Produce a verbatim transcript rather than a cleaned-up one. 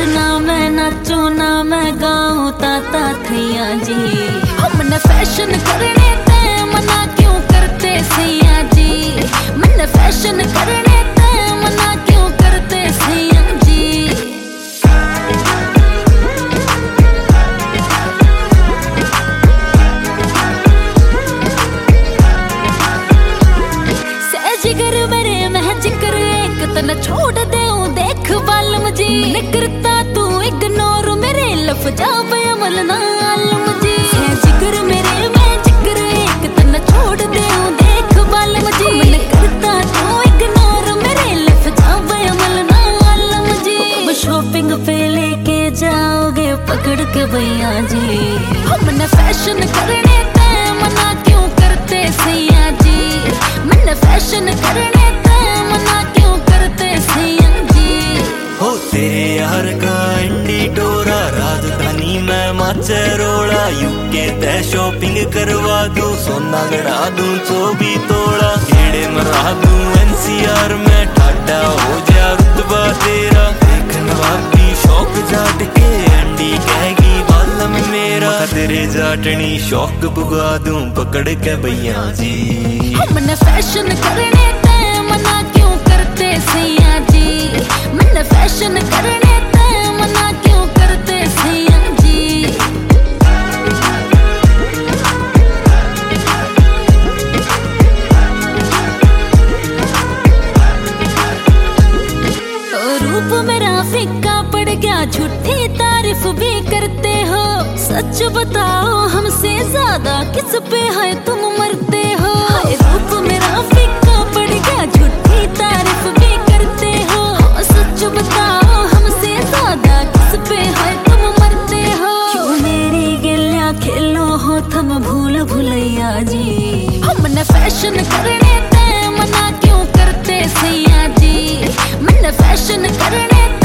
ना मैं नाचूं ना मैं गाऊं ताता थैया जी। हमने फैशन करने ते मना क्यों करते सैया जी। मैंने फैशन करने ते मना क्यों करते सैया जी। जिगर मेरे मैं जिक्र एक तना छोड़ दे देख बालम जी। मैंने करता तू इग्नोर मेरे लफ्जा पे अमल ना आलम जी। जिगर मेरे मैं जिक्र एक तना छोड़ दे देख बालम जी। मैंने करता तू इग्नोर मेरे लफ्जा पे अमल ना आलम जी। अब शॉपिंग पे लेके जाओगे पकड़ के भैया जी। हमने फैशन करने ते मना क्यों करते सैया जी। मैंने फैशन करने ते मना क्यों करते सैया जी। हो तेरे यार का इंडी डोरा राजधानी में माचेरोड़ा। यूके ते शॉपिंग करवा दूं सोना गड़ा दूं चौबी तोड़ा। गेड़े मरा दूं एनसीआर में ठाडा हो जा रुतबा तेरा। देखन वाली शौक जाट के अंडी कहेगी बालम मेरा। तेरे जाटनी शौक बुगा दूं पकड़ के भैया जी। हमने फैशन करने ते मना क्यों करते सैया जी। मैंने फैशन करने ते मना क्यों करते सैया जी। रूप मेरा फीका पड़ गया झूठी तारीफ भी करते हो। सच बताओ हमसे ज्यादा किस पे है तुम मरते हो। रूप मेरा फीका पड़ गया झूठी तारीफ भी करते हो। सच बताओ हमसे ज्यादा किस पे है तुम मरते हो। क्यों मेरी गिल्लियां खेलो हो तुम भूल भुलैया जी। हमने फैशन करने ते मना क्यों करते सैया जी। मैंने फैशन करने